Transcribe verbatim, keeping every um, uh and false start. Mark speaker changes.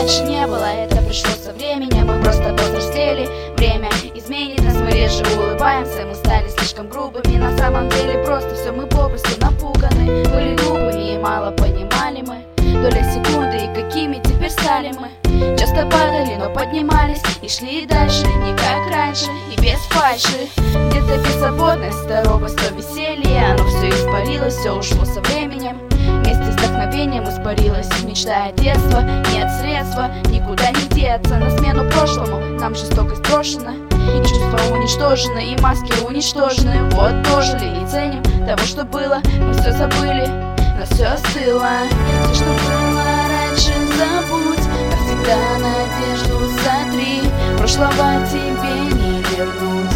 Speaker 1: раньше не было, это пришло со временем. Мы просто повзрослели, время изменит нас, мы реже улыбаемся. Мы стали слишком грубыми, на самом деле просто все мы попросту напуганы. Были глупыми и мало понимали мы доля секунды, и какими теперь стали мы. Часто падали, но поднимались и шли дальше, не как раньше и без фальши. Где-то беззаботность, то робость, то веселье, оно все испарилось, все ушло со временем. Вместе с вдохновением испарилось, мечтая детства, нет средства никуда не деться. На смену прошлому нам жестокость брошена, и чувства уничтожены, и маски уничтожены. Вот дожили и ценим того, что было, мы все забыли, но все остыло. Все, что было раньше, забудь, навсегда надежду сотри. Прошлого тебе не вернуть.